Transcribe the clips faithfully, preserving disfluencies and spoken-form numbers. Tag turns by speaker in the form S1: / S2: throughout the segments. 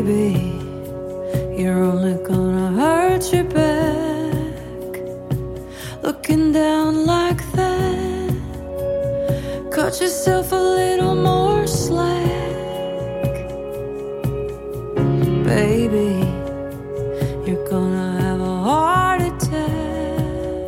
S1: baby, you're only gonna hurt your back. Looking down like that, cut yourself a little more slack. Baby, you're gonna have a heart attack,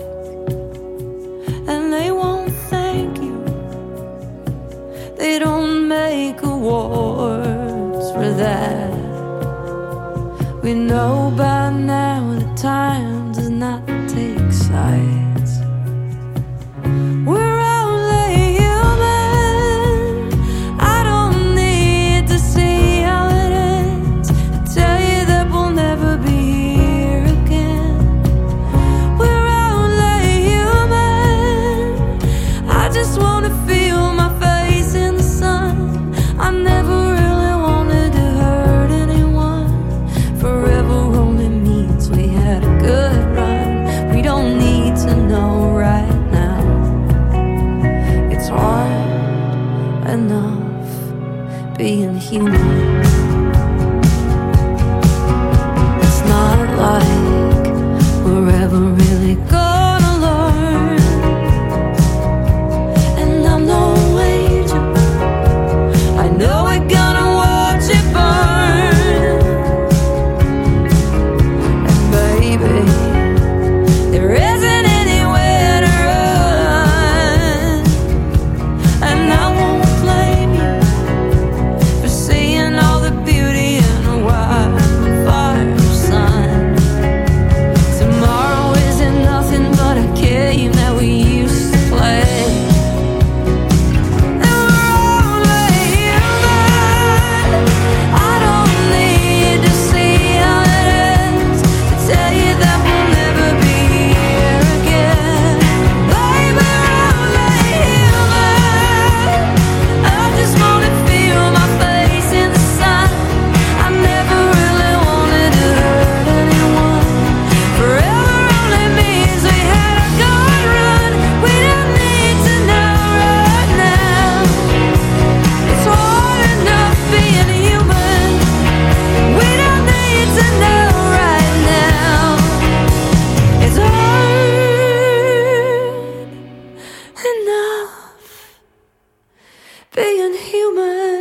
S1: and they won't thank you. They don't make awards for that. We know by now the time does not take sides. We're only human. I don't need to see how it ends. I tell you that we'll never be here again. We're only human. I just wanna feel my face in the sun. I never really wanted to hurt anyone. Forever only means we had a good run. We don't need to know right now. It's hard enough being human. It's not like we're ever really gonna learn. And I'm no angel. I know we're gonna watch it burn. And baby, there isn't anywhere to run. And I won't blame you for seeing all the beauty in a wildfire sun. Tomorrow isn't nothing but a game that we used to play. And we're only human. I don't need to see how it ends to tell you that we'll never be here again. Baby, we're only human. I just wanna feel my face in the sun. I never really wanted to hurt anyone. Forever only means we had a good run. We don't need to know right now. It's hard enough being human. We don't need to know right now. It's hard enough being human.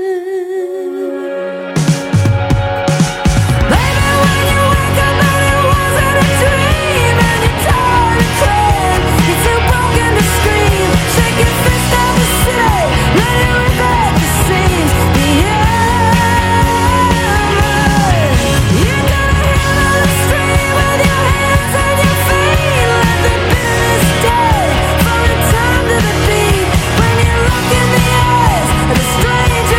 S1: Baby, when you wake up and it wasn't a dream, and you're tired of crying, you're too broken to scream. Shake your fist at the city, let it rip at the seams. The end. You're gonna handle the stream with your hands and your feet. Let the bitterness die for a time to the beat. When you look in the eyes of the stranger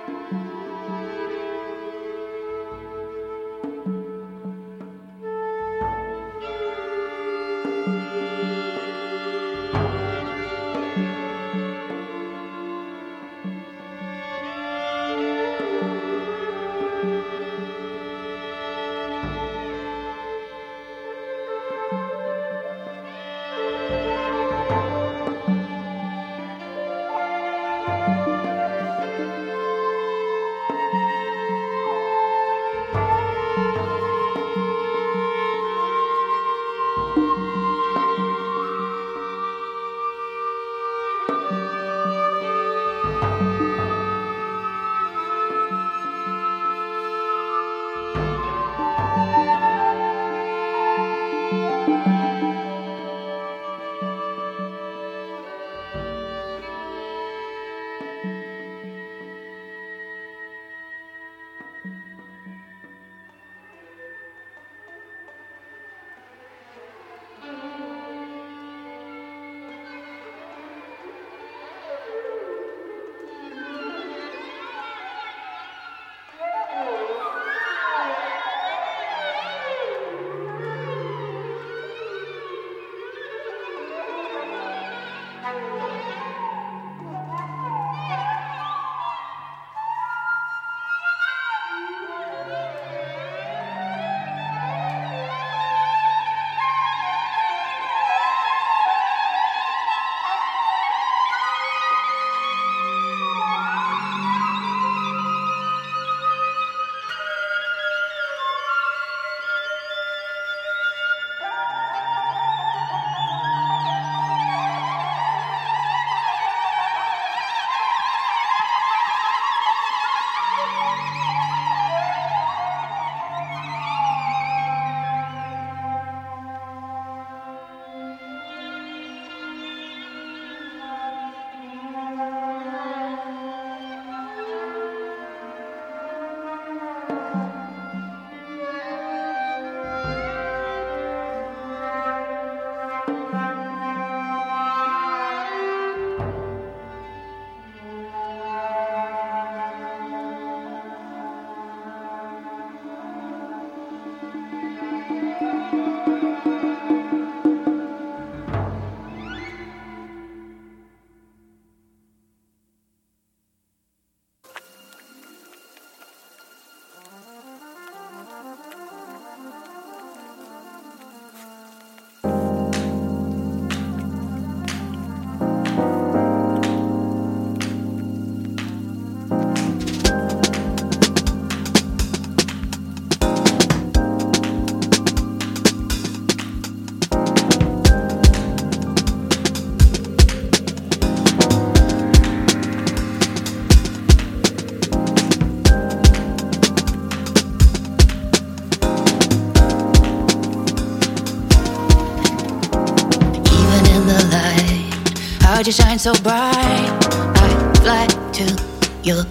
S2: Why'd you shine so bright? I fly to your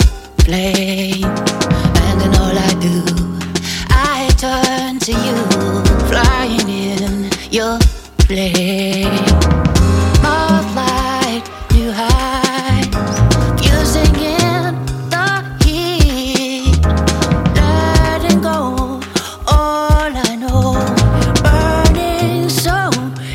S2: flame, and in all I do, I turn to you, flying in your flame. More flight, new heights, fusing in the heat, letting go all I know, burning so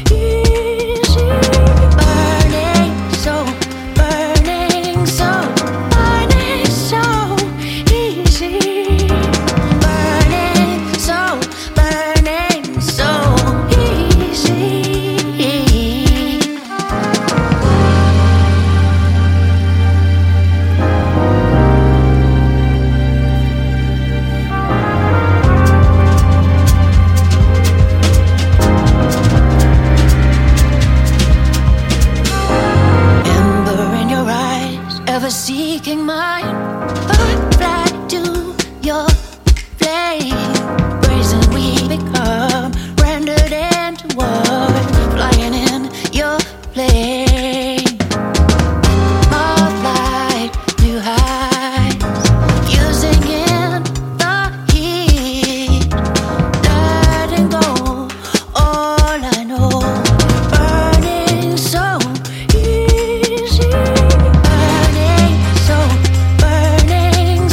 S2: easy, burning so, burning so, burning so easy, burning so, burning so easy. Ember in your eyes, ever seeking mine. I fly to your flame, brazen we become, rendered into one, flying in your flame. More flight, new heights, fusing in the heat, letting go all I know, burning so easy, burning so, burning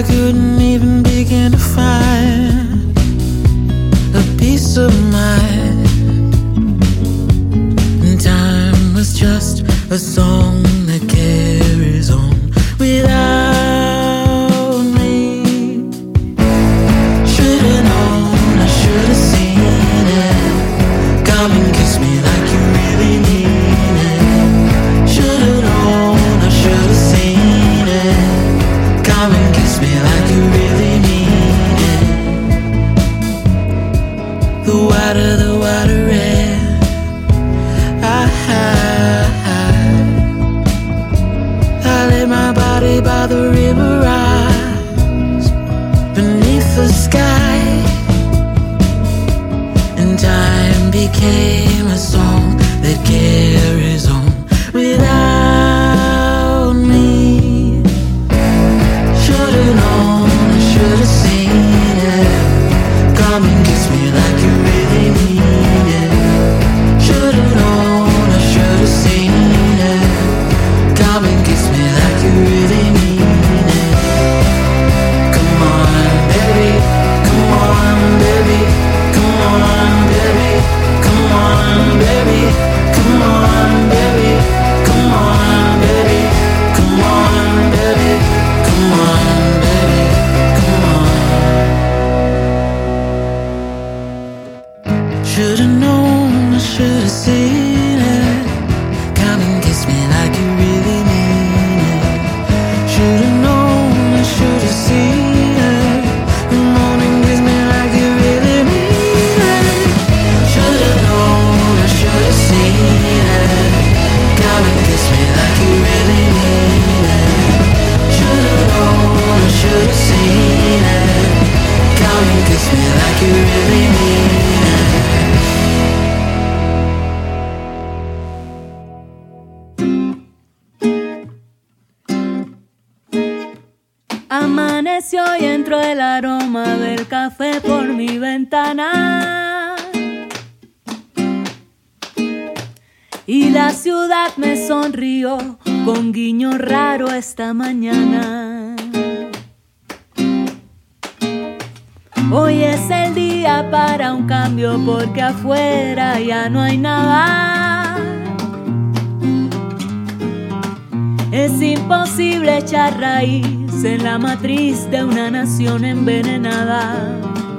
S3: I couldn't even begin to find a peace of mind. And time was just a song that carries on without me. Should've known, I should've seen it. Come and kiss me like you really need it. Should've known, I should've seen it. Come and kiss me like you really need it. The wider, the wider red I hide. I lay my body by the river rise beneath the sky, and time became a song that carries on without me. Should've known, I should've seen it. Come and kiss me like you really need it. Should've known, I should've seen it. Come and kiss me like you really need it. Come on, baby, come on, baby, come on, baby, come on, baby, come on, baby, come on, baby, come on, baby, come on, baby, come on. Should've known, I should've seen it. Come and kiss me like you really need it. Should've known, I should've seen it. Come on and kiss me like you really need it. Should've known, I should've seen it. Come and kiss me like you really need it. Should've known, I should've seen it. Come and kiss me like you really need it.
S1: Amaneció y entró el aroma del café por mi ventana, y la ciudad me sonrió con guiño raro esta mañana. Hoy es el día para un cambio porque afuera ya no hay nada. Es imposible echar raíz en la matriz de una nación envenenada.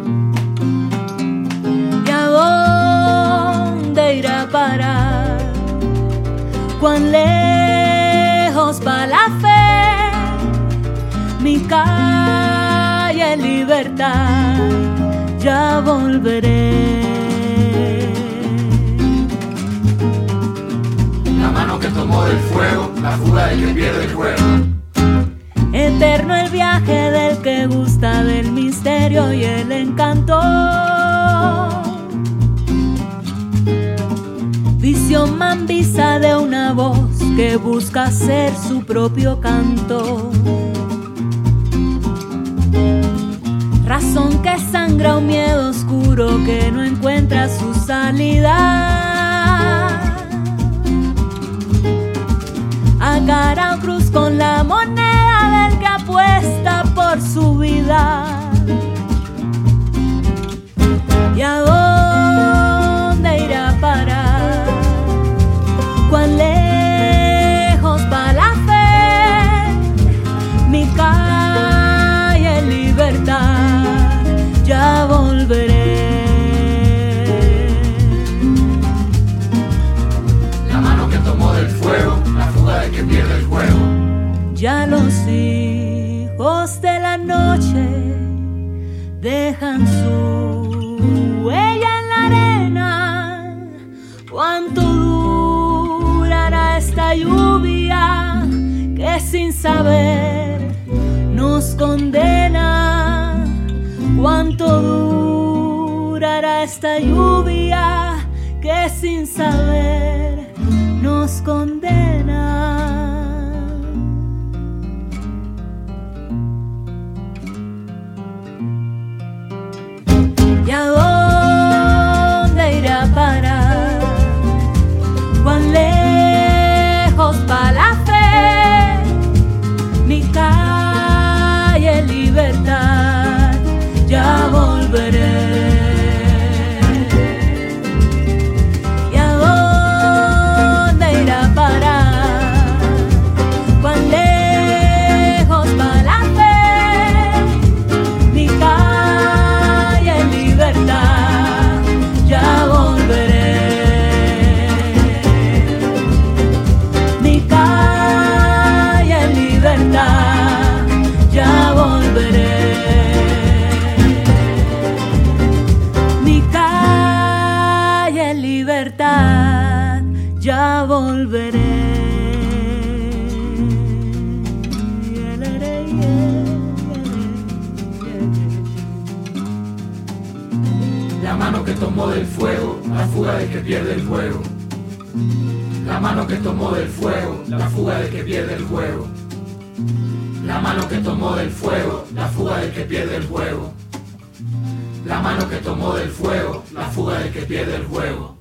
S1: ¿Y a dónde irá a parar? ¿Cuán lejos va la fe? Mi calle libertad, ya volveré.
S4: La mano que tomó del fuego, la fuga del que pierde el juego.
S1: Eterno el viaje del que gusta del misterio y el encanto. Visión mambiza de una voz que busca hacer su propio canto. Razón que sangra un miedo oscuro que no encuentra su salida. A cara o cruz con la moneda del que apuesta por su vida. ¿Y a dónde irá a parar? ¿Cuán lejos va la fe? Mi calle libertad, ya volveré.
S4: La mano que tomó del fuego, la fuga del que pierde el juego.
S1: Ya los hijos de la noche dejan su huella en la arena. ¿Cuánto durará esta lluvia que sin saber nos condena? ¿Cuánto durará esta lluvia que sin saber nos condena? ¿Y a dónde irá a parar? ¿Cuán lejos va la fe? Mi calle libertad,
S3: volveré.
S4: La mano que tomó del fuego, la fuga del que pierde el juego. La mano que tomó del fuego, la fuga del que pierde el juego. La mano que tomó del fuego, la fuga del que pierde el juego. La mano que tomó del fuego, la fuga del que pierde el juego.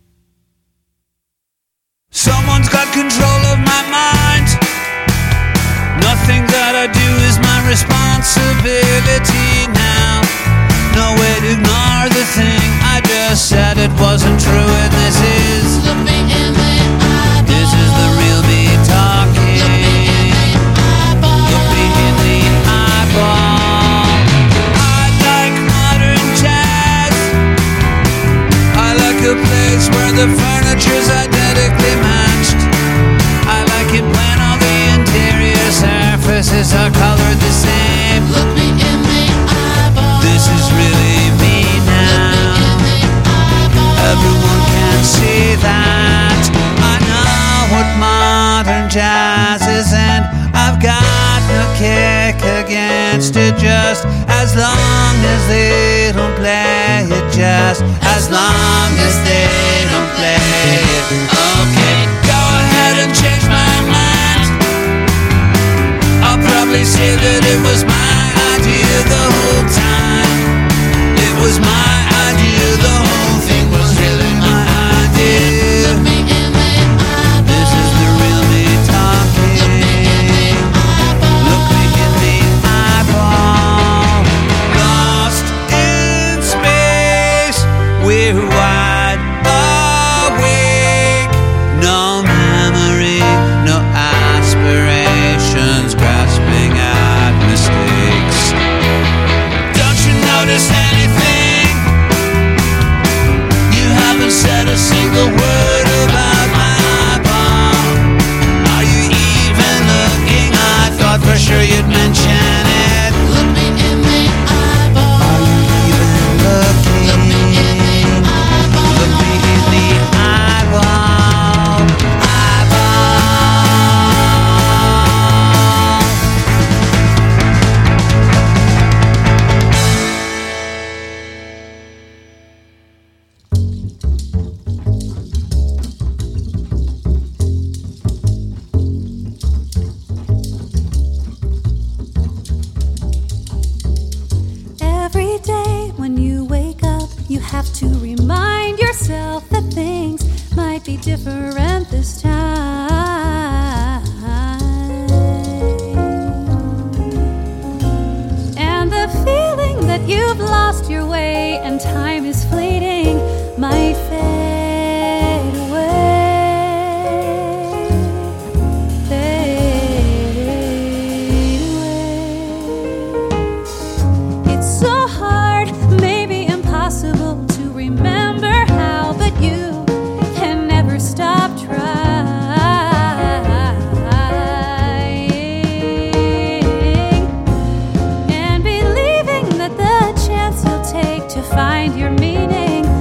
S5: Someone's got control of my mind. Nothing that I do is my responsibility now. No way to ignore the thing I just said, it wasn't true, and this is
S2: Look me in the eyeball.
S5: This is the real me talking. Look me in the eyeball. I like modern jazz. I like a place where the furniture's identically matched. I like it when all the interior surfaces are colored the same.
S2: Look me in the eyeball.
S5: This is really me now. Everyone can see that. I know what modern jazz is, and I've got no kick against it, just as long as they don't play it, just as long as they don't play it. Okay, go ahead and change my mind. I'll probably say that it was my idea the whole time. It was my idea, the whole thing was really my idea.
S2: Look me in the eyeball.
S5: This is the real me talking. Look me in the eyeball. Lost in space, we're wide awake. No memory, no aspirations, grasping at mistakes. Don't you notice anything? You haven't said a single word about my eyeball. Are you even looking? I thought for sure you'd mention it.
S2: Look me in the eyeball.
S5: Are you even looking?
S2: Look me in the eyeball.
S5: Look me in the eyeball. Eyeball.
S1: Every day when you wake up, you have to remind yourself that things might be different this time. And the feeling that you've lost your way and time is fleeting might fade away. Fade away. It's so hard, maybe impossible to remember how, but you can never stop trying and believing that the chance you'll take to find your meaning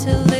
S1: till